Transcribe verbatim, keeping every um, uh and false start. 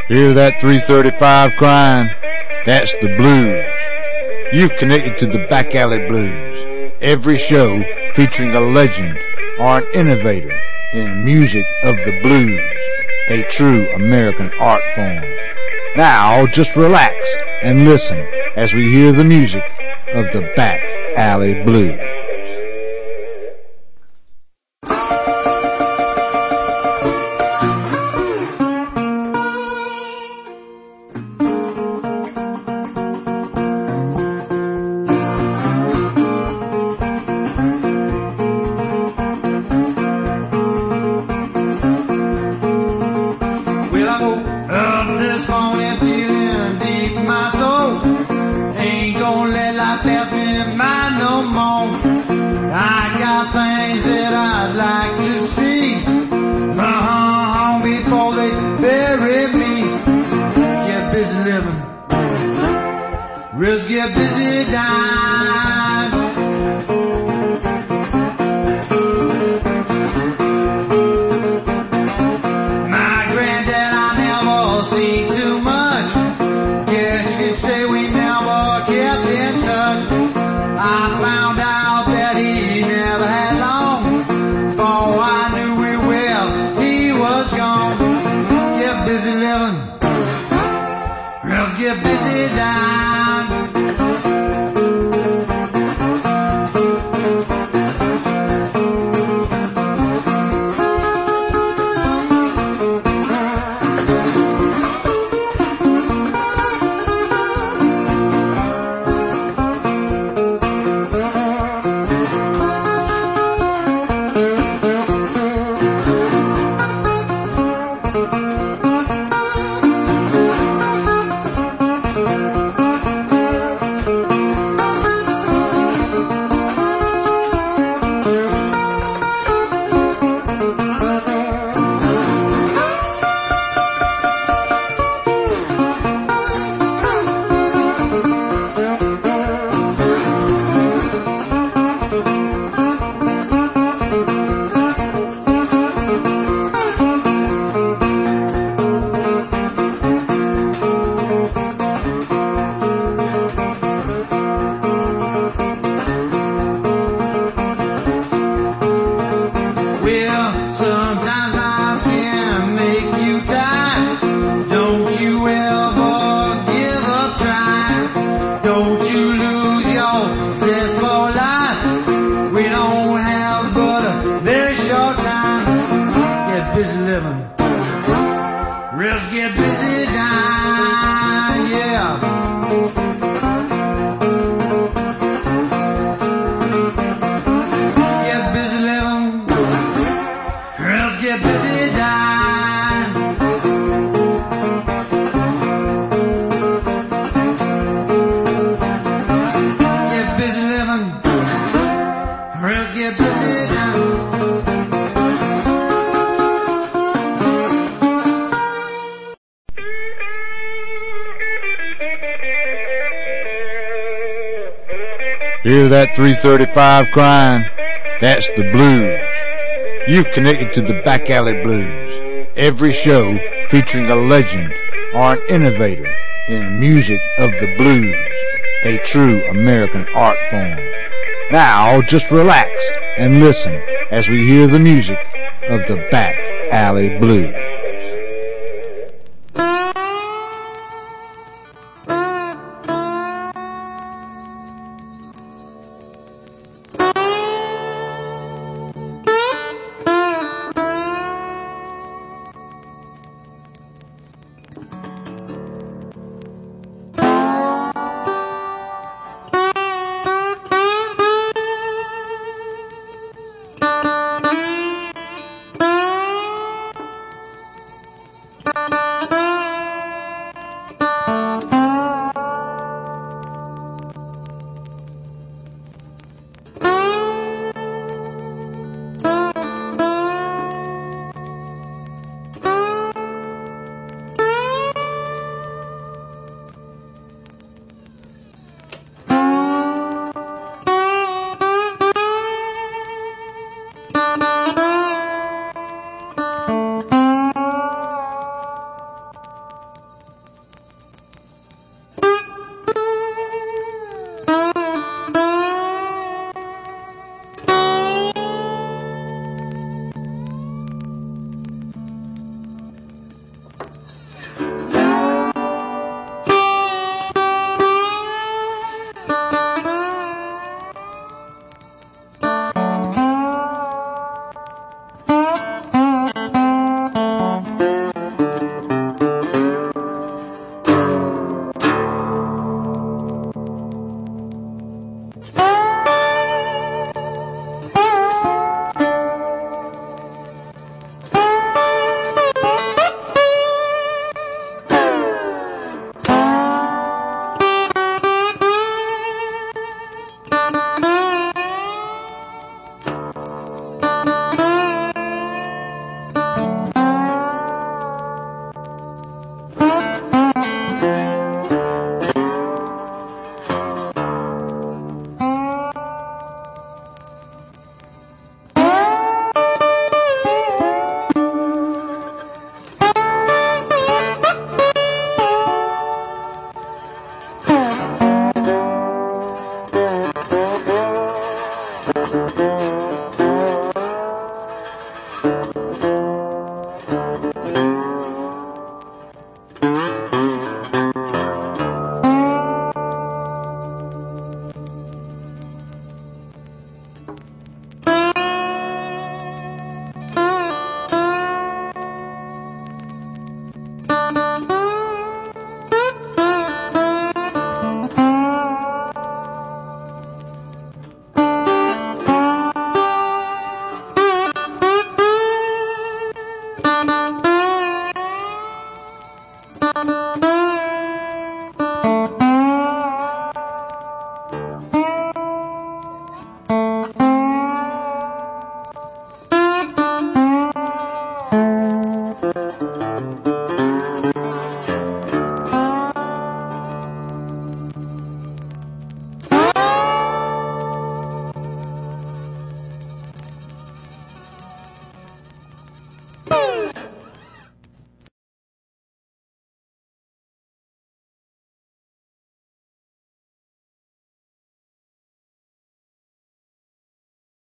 Hear that three thirty-five crying? That's the blues. You've connected to the Back Alley Blues. Every show featuring a legend or an innovator in the music of the blues, a true American art form. Now just relax and listen as we hear the music of the Back Alley Blues. Let's get busy dying. My granddad, I never seen too much. Guess you could say we never kept in touch. I found out that he never had long. Before I knew it well, he was gone. Get busy living. Let's get busy dying. Let's get busy dying, yeah. Get busy living. Let's get busy dying. Get busy living. Let's get busy dying. Hear that three thirty-five crying? That's the blues. You've connected to the Back Alley Blues. Every show featuring a legend or an innovator in the music of the blues, a true American art form. Now just relax and listen as we hear the music of the Back Alley Blues.